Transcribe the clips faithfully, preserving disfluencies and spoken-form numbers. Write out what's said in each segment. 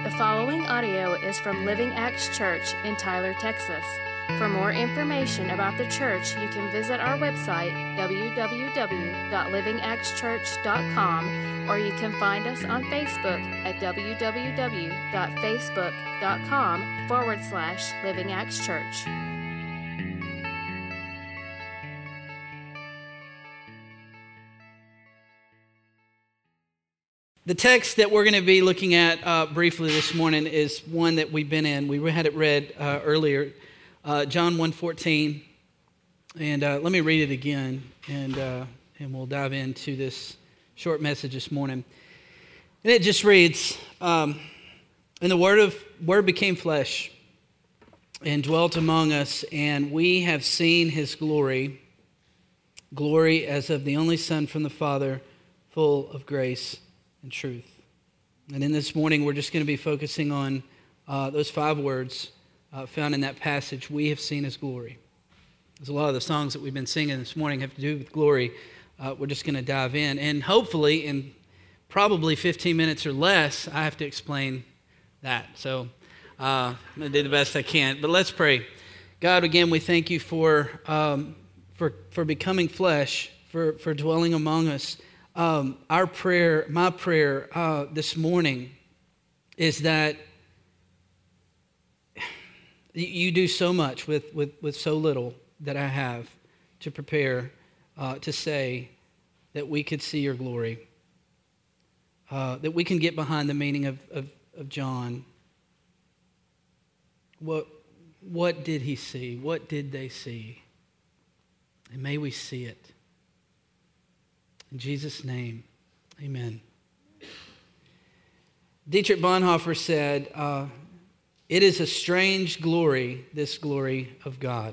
The following audio is from Living Acts Church in Tyler, Texas. For more information about the church, you can visit our website, w w w dot living acts church dot com, or you can find us on Facebook at w w w dot facebook dot com forward slash Living Acts Church. The text that we're going to be looking at uh, briefly this morning is one that we've been in. We had it read uh, earlier, uh, John one fourteen. And uh, let me read it again, and uh, and we'll dive into this short message this morning. And it just reads, um, and the word of word became flesh and dwelt among us, and we have seen his glory, glory as of the only Son from the Father, full of grace and truth. And in this morning, we're just going to be focusing on uh, those five words uh, found in that passage. We have seen his glory. There's a lot of the songs that we've been singing this morning have to do with glory. Uh, we're just going to dive in. And hopefully, in probably fifteen minutes or less, I have to explain that. So uh, I'm going to do the best I can. But let's pray. God, again, we thank you for um, for for becoming flesh, for, for dwelling among us. Um, our prayer, my prayer uh, this morning is that you do so much with, with, with so little that I have to prepare uh, to say that we could see your glory, uh, that we can get behind the meaning of, of, of John. What, what did he see? What did they see? And may we see it. In Jesus' name, amen. Dietrich Bonhoeffer said, uh, it is a strange glory, this glory of God.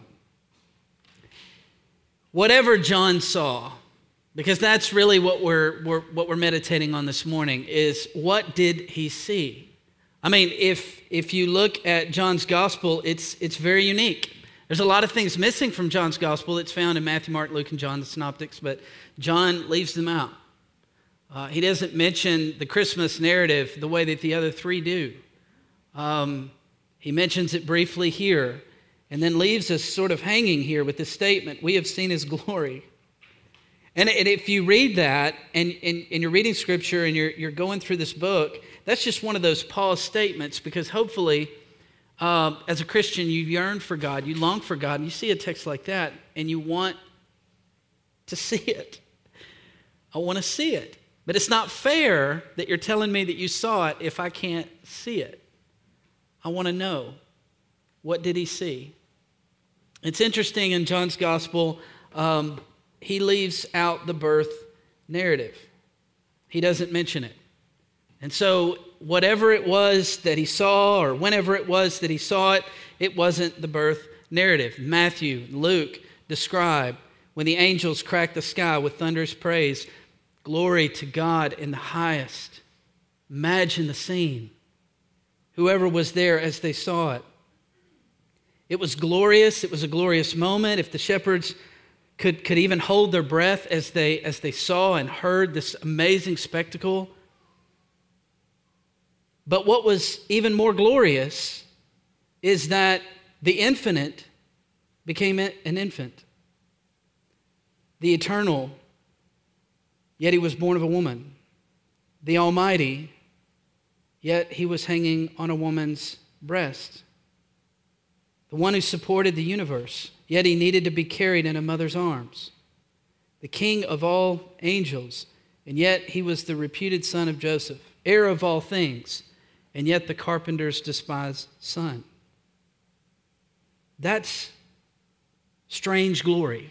Whatever John saw, because that's really what we're, we're what we're meditating on this morning, is what did he see? I mean, if if you look at John's gospel, it's it's very unique. There's a lot of things missing from John's gospel. It's found in Matthew, Mark, Luke, and John, the synoptics, but John leaves them out. Uh, he doesn't mention the Christmas narrative the way that the other three do. Um, he mentions it briefly here and then leaves us sort of hanging here with this statement, we have seen his glory. And, and if you read that and, and, and you're reading Scripture and you're, you're going through this book, that's just one of those pause statements because hopefully Uh, as a Christian, you yearn for God, you long for God, and you see a text like that, and you want to see it. I want to see it. But it's not fair that you're telling me that you saw it if I can't see it. I want to know, what did he see? It's interesting in John's gospel, um, he leaves out the birth narrative. He doesn't mention it. And so whatever it was that he saw or whenever it was that he saw it, it wasn't the birth narrative. Matthew, Luke describe when the angels cracked the sky with thunderous praise, glory to God in the highest. Imagine the scene. Whoever was there as they saw it. It was glorious. It was a glorious moment. If the shepherds could, could even hold their breath as they, as they saw and heard this amazing spectacle. But what was even more glorious is that the infinite became an infant. The eternal, yet he was born of a woman. The almighty, yet he was hanging on a woman's breast. The one who supported the universe, yet he needed to be carried in a mother's arms. The king of all angels, and yet he was the reputed son of Joseph, heir of all things, and yet the carpenter's despised son. That's strange glory.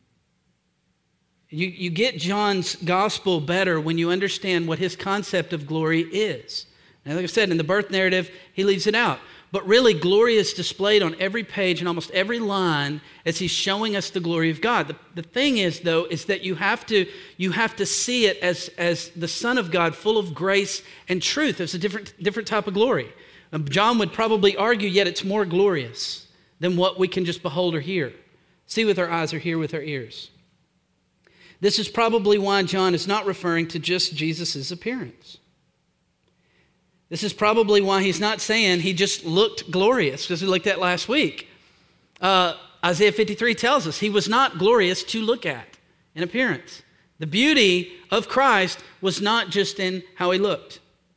You, you get John's gospel better when you understand what his concept of glory is. Now, like I said, in the birth narrative, he leaves it out. But really, glory is displayed on every page and almost every line as he's showing us the glory of God. The, the thing is, though, is that you have to you have to see it as, as the Son of God, full of grace and truth. It's a different, different type of glory. Um, John would probably argue, yet it's more glorious than what we can just behold or hear. See with our eyes or hear with our ears. This is probably why John is not referring to just Jesus' appearance. This is probably why he's not saying he just looked glorious, because we looked at last week. Uh, Isaiah fifty-three tells us he was not glorious to look at in appearance. The beauty of Christ was not just in how he looked,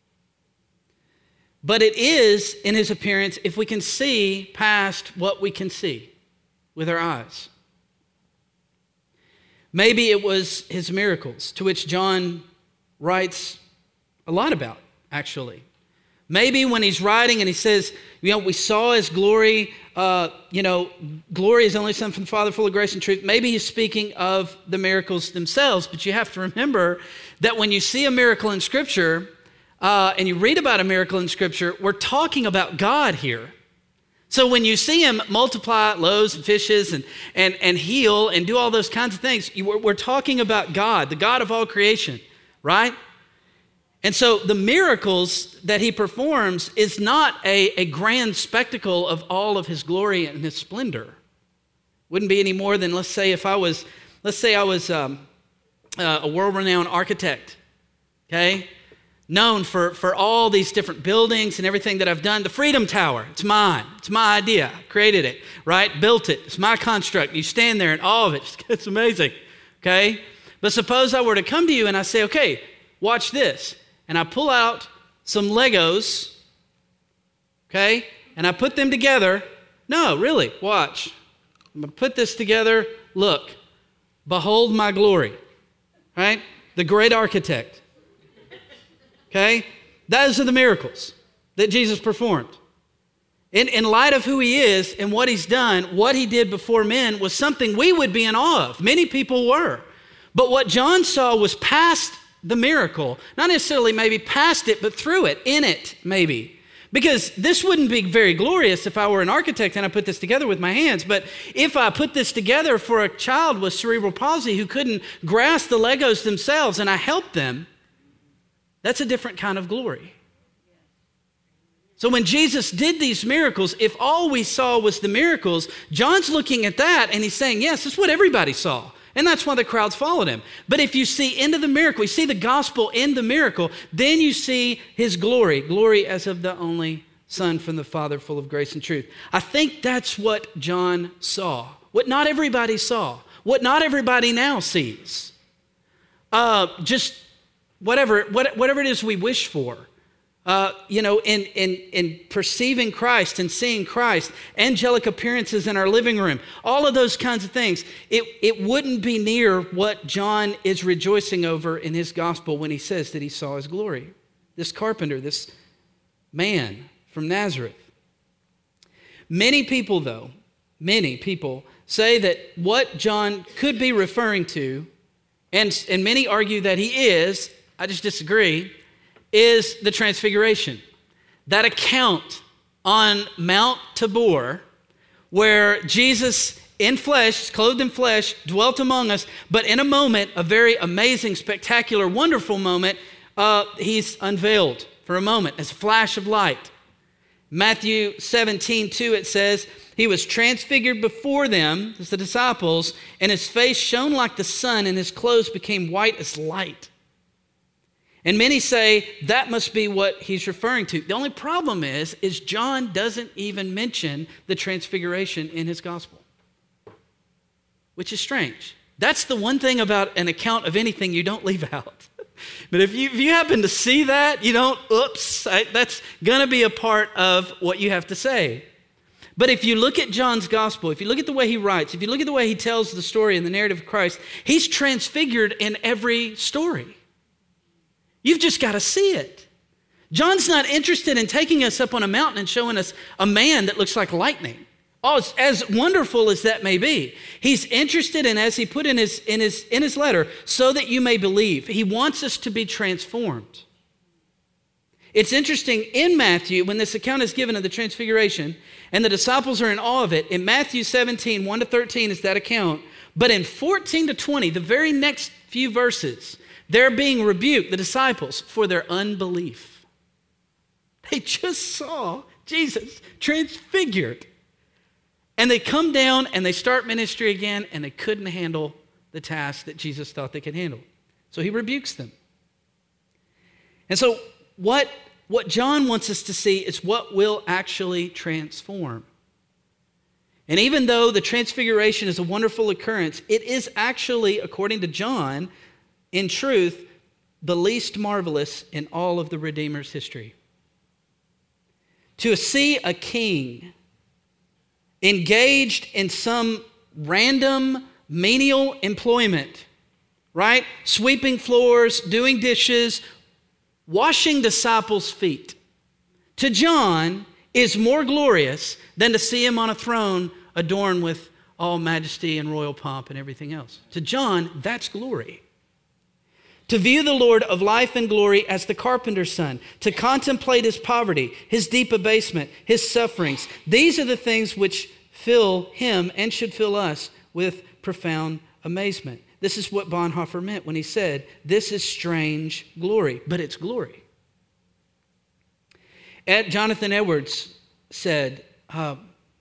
but it is in his appearance if we can see past what we can see with our eyes. Maybe it was his miracles, to which John writes a lot about, actually. Maybe when he's writing and he says, you know, we saw his glory, uh, you know, glory is the only Son from the Father, full of grace and truth. Maybe he's speaking of the miracles themselves, but you have to remember that when you see a miracle in Scripture, uh, and you read about a miracle in Scripture, we're talking about God here. So when you see him multiply loaves and fishes and, and, and heal and do all those kinds of things, you, we're, we're talking about God, the God of all creation, right? And so the miracles that he performs is not a, a grand spectacle of all of his glory and his splendor. Wouldn't be any more than, let's say, if I was, let's say I was um, uh, a world-renowned architect, okay? Known for, for all these different buildings and everything that I've done. The Freedom Tower, it's mine. It's my idea. I created it, right? Built it. It's my construct. You stand there and all of it, it's amazing, okay? But suppose I were to come to you and I say, okay, watch this. And I pull out some Legos, okay? And I put them together. No, really, watch. I'm going to put this together. Look, behold my glory, right? The great architect. Okay? Those are the miracles that Jesus performed. In, in light of who he is and what he's done, what he did before men was something we would be in awe of. Many people were. But what John saw was past the miracle. Not necessarily maybe past it, but through it, in it, maybe. Because this wouldn't be very glorious if I were an architect and I put this together with my hands. But if I put this together for a child with cerebral palsy who couldn't grasp the Legos themselves and I helped them, that's a different kind of glory. So when Jesus did these miracles, if all we saw was the miracles, John's looking at that and he's saying, yes, that's what everybody saw. And that's why the crowds followed him. But if you see into the miracle, you see the gospel in the miracle, then you see his glory, glory as of the only Son from the Father, full of grace and truth. I think that's what John saw, what not everybody saw, what not everybody now sees. Uh, just whatever, what, whatever it is we wish for. Uh, you know, in, in, in perceiving Christ and seeing Christ, angelic appearances in our living room, all of those kinds of things, it, it wouldn't be near what John is rejoicing over in his gospel when he says that he saw his glory. This carpenter, this man from Nazareth. Many people, though, many people say that what John could be referring to, and, and many argue that he is, I just disagree, is the transfiguration. That account on Mount Tabor where Jesus in flesh, clothed in flesh, dwelt among us, but in a moment, a very amazing, spectacular, wonderful moment, uh, he's unveiled for a moment as a flash of light. Matthew seventeen two, it says, he was transfigured before them, as the disciples, and his face shone like the sun, and his clothes became white as light. And many say that must be what he's referring to. The only problem is, is John doesn't even mention the transfiguration in his gospel, which is strange. That's the one thing about an account of anything you don't leave out. But if you, if you happen to see that, you don't, oops, I, that's going to be a part of what you have to say. But if you look at John's gospel, if you look at the way he writes, if you look at the way he tells the story and the narrative of Christ, he's transfigured in every story. You've just got to see it. John's not interested in taking us up on a mountain and showing us a man that looks like lightning. Oh, as wonderful as that may be, he's interested in, as he put in his, in his, in his letter, so that you may believe. He wants us to be transformed. It's interesting, in Matthew, when this account is given of the transfiguration, and the disciples are in awe of it, in Matthew seventeen, one to thirteen is that account, but in fourteen to twenty, the very next few verses, they're being rebuked, the disciples, for their unbelief. They just saw Jesus transfigured. And they come down and they start ministry again, and they couldn't handle the task that Jesus thought they could handle. So he rebukes them. And so what what John wants us to see is what will actually transform. And even though the transfiguration is a wonderful occurrence, it is actually, according to John, in truth, the least marvelous in all of the Redeemer's history. To see a king engaged in some random menial employment, right? Sweeping floors, doing dishes, washing disciples' feet, to John is more glorious than to see him on a throne adorned with all majesty and royal pomp and everything else. To John, that's glory. To view the Lord of life and glory as the carpenter's son, to contemplate his poverty, his deep abasement, his sufferings, these are the things which fill him and should fill us with profound amazement. This is what Bonhoeffer meant when he said, this is strange glory, but it's glory. Ed, Jonathan Edwards said, uh,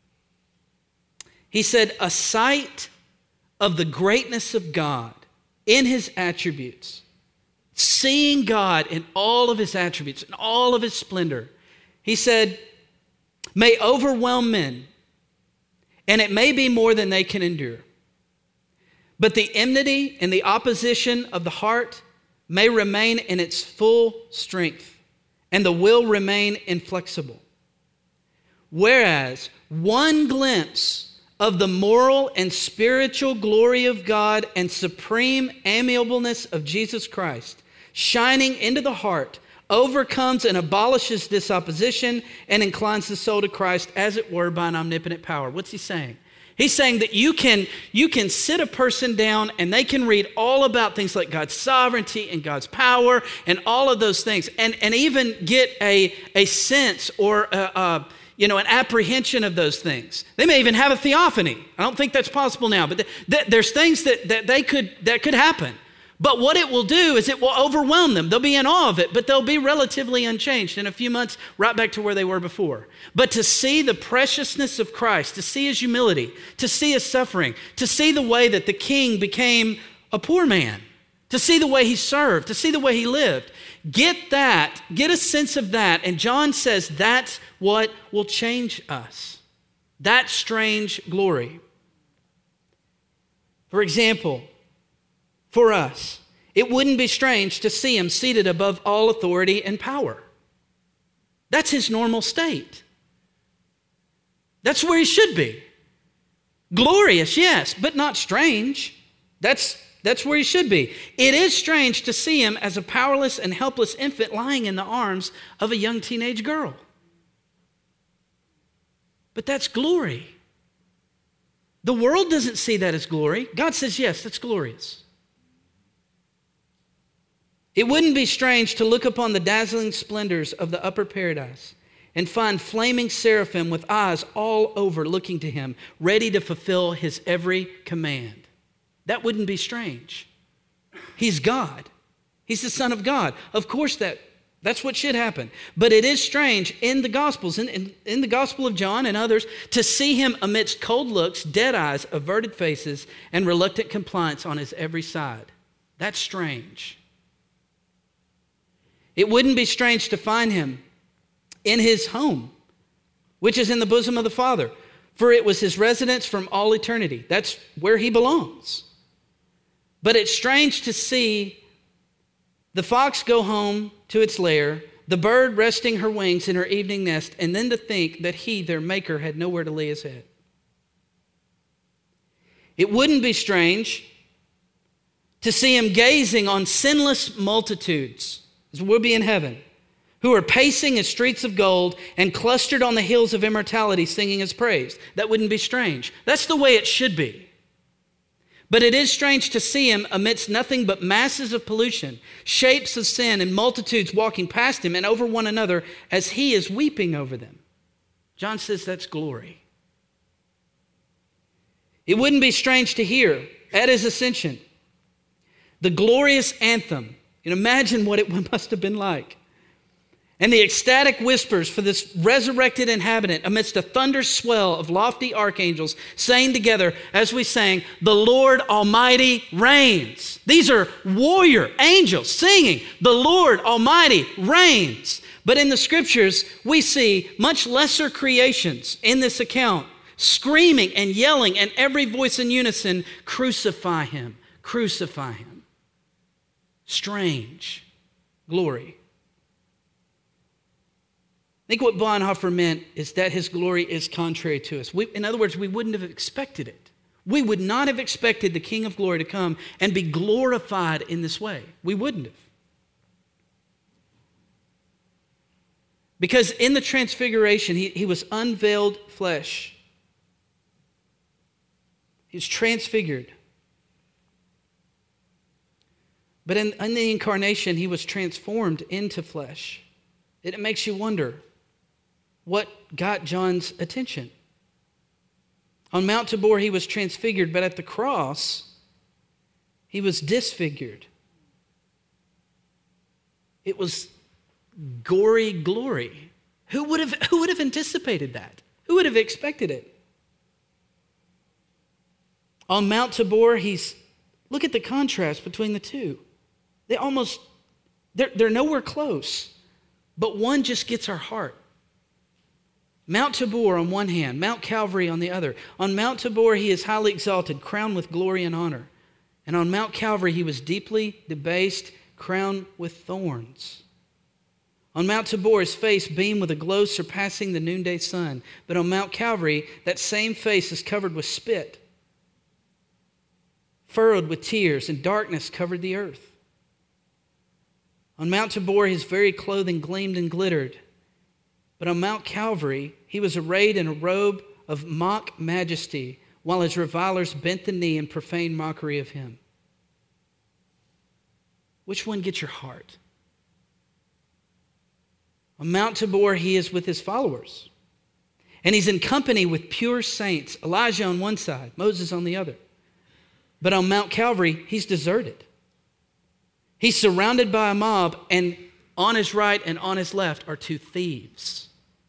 he said, a sight of the greatness of God in his attributes, seeing God in all of his attributes, in all of his splendor, he said, may overwhelm men, and it may be more than they can endure. But the enmity and the opposition of the heart may remain in its full strength, and the will remain inflexible. Whereas one glimpse of the moral and spiritual glory of God and supreme amiableness of Jesus Christ shining into the heart overcomes and abolishes this opposition and inclines the soul to Christ, as it were, by an omnipotent power. What's he saying? He's saying that you can, you can sit a person down and they can read all about things like God's sovereignty and God's power and all of those things, and, and even get a, a sense or a, a, you know, an apprehension of those things. They may even have a theophany. I don't think that's possible now, but th- th- there's things that, that, they could, that could happen. But what it will do is it will overwhelm them. They'll be in awe of it, but they'll be relatively unchanged in a few months, right back to where they were before. But to see the preciousness of Christ, to see his humility, to see his suffering, to see the way that the king became a poor man, to see the way he served, to see the way he lived, get that, get a sense of that. And John says that's what will change us. That strange glory. For example, for us, it wouldn't be strange to see him seated above all authority and power. That's his normal state. That's where he should be. Glorious, yes, but not strange. That's, that's where he should be. It is strange to see him as a powerless and helpless infant lying in the arms of a young teenage girl. But that's glory. The world doesn't see that as glory. God says, yes, that's glorious. It wouldn't be strange to look upon the dazzling splendors of the upper paradise and find flaming seraphim with eyes all over looking to him, ready to fulfill his every command. That wouldn't be strange. He's God. He's the Son of God. Of course, that, that's what should happen. But it is strange in the Gospels, in, in, in the Gospel of John and others, to see him amidst cold looks, dead eyes, averted faces, and reluctant compliance on his every side. That's strange. It wouldn't be strange to find him in his home, which is in the bosom of the Father, for it was his residence from all eternity. That's where he belongs. But it's strange to see the fox go home to its lair, the bird resting her wings in her evening nest, and then to think that he, their maker, had nowhere to lay his head. It wouldn't be strange to see him gazing on sinless multitudes, as we'll be in heaven, who are pacing his streets of gold and clustered on the hills of immortality singing his praise. That wouldn't be strange. That's the way it should be. But it is strange to see him amidst nothing but masses of pollution, shapes of sin, and multitudes walking past him and over one another as he is weeping over them. John says that's glory. It wouldn't be strange to hear at his ascension the glorious anthem. And imagine what it must have been like And the ecstatic whispers for this resurrected inhabitant amidst a thunder swell of lofty archangels saying together as we sang, "The Lord Almighty reigns." These are warrior angels singing, "The Lord Almighty reigns." But in the scriptures, we see much lesser creations in this account screaming and yelling, and every voice in unison, "Crucify him, crucify him." Strange glory. I think what Bonhoeffer meant is that his glory is contrary to us. We, in other words, we wouldn't have expected it. We would not have expected the King of Glory to come and be glorified in this way. We wouldn't have. Because in the transfiguration, he, he was unveiled flesh. He was transfigured. But in, in the incarnation, he was transformed into flesh. It makes you wonder what got John's attention. On Mount Tabor, he was transfigured, but at the cross, he was disfigured. It was gory glory. Who would have, who would have anticipated that? Who would have expected it? On Mount Tabor, he's, look at the contrast between the two. They almost, they're, they're nowhere close, but one just gets our heart. Mount Tabor on one hand, Mount Calvary on the other. On Mount Tabor, he is highly exalted, crowned with glory and honor. And on Mount Calvary, he was deeply debased, crowned with thorns. On Mount Tabor, his face beamed with a glow surpassing the noonday sun. But on Mount Calvary, that same face is covered with spit, furrowed with tears, and darkness covered the earth. On Mount Tabor, his very clothing gleamed and glittered. But on Mount Calvary, he was arrayed in a robe of mock majesty, while his revilers bent the knee in profane mockery of him. Which one gets your heart? On Mount Tabor, he is with his followers. And he's in company with pure saints, Elijah on one side, Moses on the other. But on Mount Calvary, he's deserted. He's surrounded by a mob, and on his right and on his left are two thieves.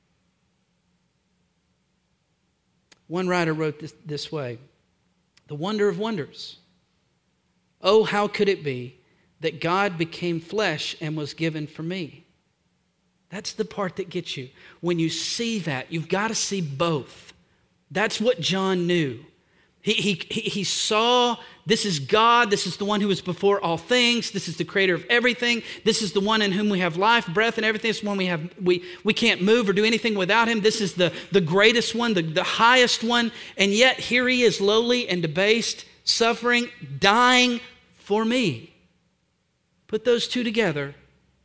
One writer wrote this, this way, "The wonder of wonders. Oh, how could it be that God became flesh and was given for me?" That's the part that gets you. When you see that, you've got to see both. That's what John knew. He, he, he saw this is God. This is the one who is before all things. This is the creator of everything. This is the one in whom we have life, breath, and everything. This is one we have. We, we can't move or do anything without him. This is the, the greatest one, the, the highest one. And yet here he is, lowly and debased, suffering, dying for me. Put those two together,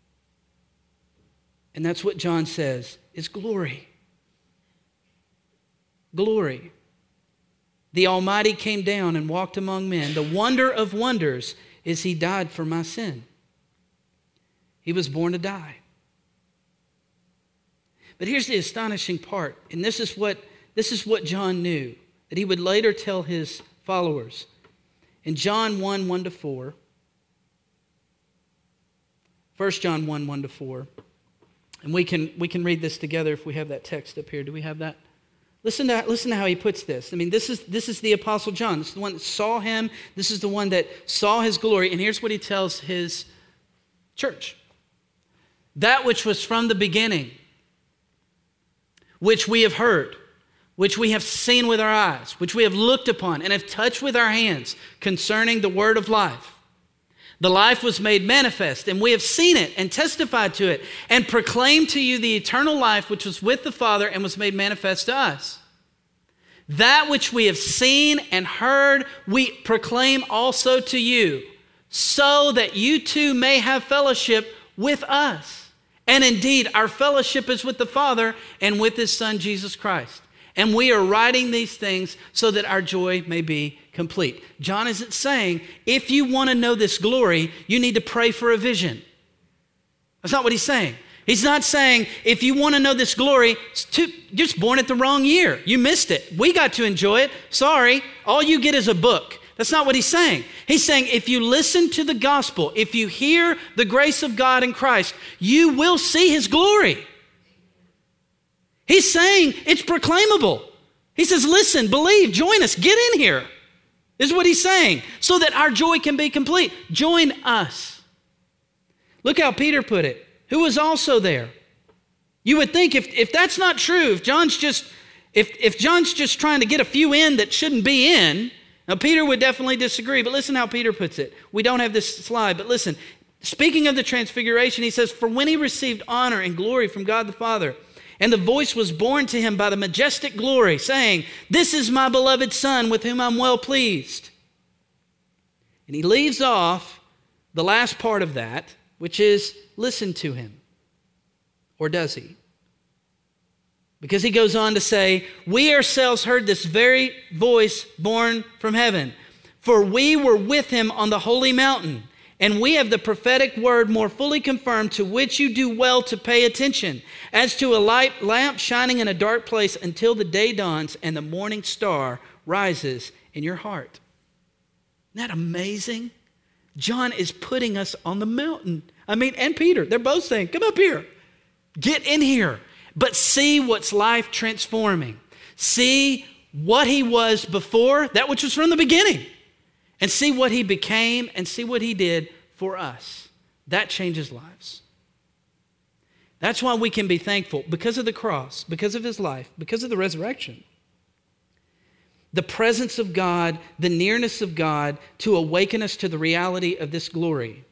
and that's what John says is glory. Glory. The Almighty came down and walked among men. The wonder of wonders is he died for my sin. He was born to die. But here's the astonishing part, and this is what, this is what John knew, that he would later tell his followers. In John one, one to four, First John one, one to four, and we can, we can read this together if we have that text up here. Do we have that? Listen to, listen to how he puts this. I mean, this is, this is the Apostle John. This is the one that saw him. This is the one that saw his glory. And here's what he tells his church. That which was from the beginning, which we have heard, which we have seen with our eyes, which we have looked upon and have touched with our hands concerning the word of life. The life was made manifest, and we have seen it and testified to it and proclaimed to you the eternal life which was with the Father and was made manifest to us. That which we have seen and heard, we proclaim also to you, so that you too may have fellowship with us. And indeed, our fellowship is with the Father and with his Son, Jesus Christ. And we are writing these things so that our joy may be complete. John isn't saying, if you want to know this glory, you need to pray for a vision. That's not what he's saying. He's not saying, if you want to know this glory, too, you're just born at the wrong year. You missed it. We got to enjoy it. Sorry, all you get is a book. That's not what he's saying. He's saying if you listen to the gospel, if you hear the grace of God in Christ, you will see his glory. He's saying it's proclaimable. He says, listen, believe, join us, get in here, is what he's saying, so that our joy can be complete. Join us. Look how Peter put it, who was also there. You would think if, if that's not true, if John's just if, if John's just trying to get a few in that shouldn't be in, now Peter would definitely disagree, but listen how Peter puts it. We don't have this slide, but listen. Speaking of the transfiguration, he says, for when he received honor and glory from God the Father, and the voice was borne to him by the majestic glory, saying, this is my beloved Son, with whom I'm well pleased. And he leaves off the last part of that, which is, listen to him. Or does he? Because he goes on to say, we ourselves heard this very voice born from heaven, for we were with him on the holy mountain. And we have the prophetic word more fully confirmed, to which you do well to pay attention, as to a light lamp shining in a dark place until the day dawns and the morning star rises in your heart. Isn't that amazing? John is putting us on the mountain. I mean, and Peter, they're both saying, come up here, get in here, but see what's life transforming. See what he was before, that which was from the beginning. And see what he became and see what he did for us. That changes lives. That's why we can be thankful because of the cross, because of his life, because of the resurrection. The presence of God, the nearness of God to awaken us to the reality of this glory.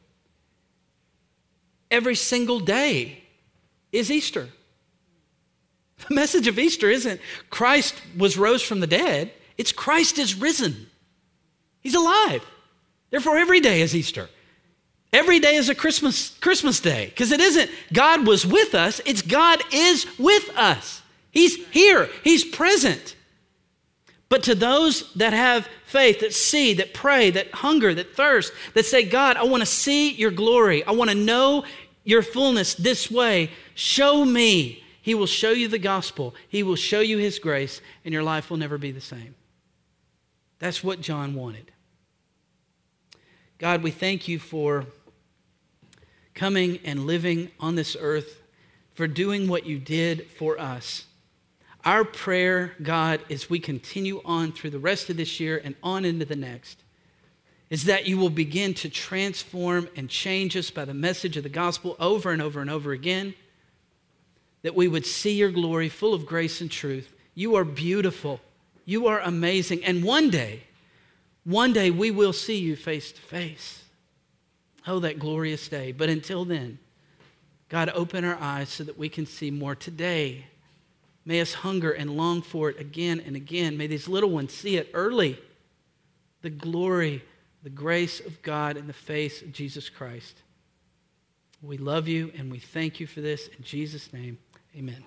Every single day is Easter. The message of Easter isn't Christ was rose from the dead. It's Christ is risen. He's alive. Therefore, every day is Easter. Every day is a Christmas, Christmas day, because it isn't God was with us, it's God is with us. He's here. He's present. But to those that have faith, that see, that pray, that hunger, that thirst, that say, God, I want to see your glory. I want to know your fullness this way. Show me. He will show you the gospel. He will show you his grace, and your life will never be the same. That's what John wanted. God, we thank you for coming and living on this earth, for doing what you did for us. Our prayer, God, as we continue on through the rest of this year and on into the next, is that you will begin to transform and change us by the message of the gospel over and over and over again, that we would see your glory full of grace and truth. You are beautiful. You are amazing. And one day, one day we will see you face to face. Oh, that glorious day. But until then, God, open our eyes so that we can see more today. May us hunger and long for it again and again. May these little ones see it early. The glory, the grace of God in the face of Jesus Christ. We love you and we thank you for this. In Jesus' name, amen.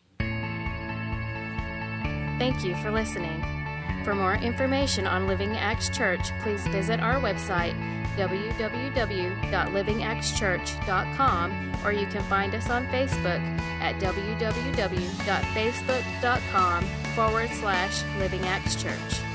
Thank you for listening. For more information on Living Acts Church, please visit our website, w w w dot living acts church dot com, or you can find us on Facebook at w w w dot facebook dot com forward slash Living Acts Church.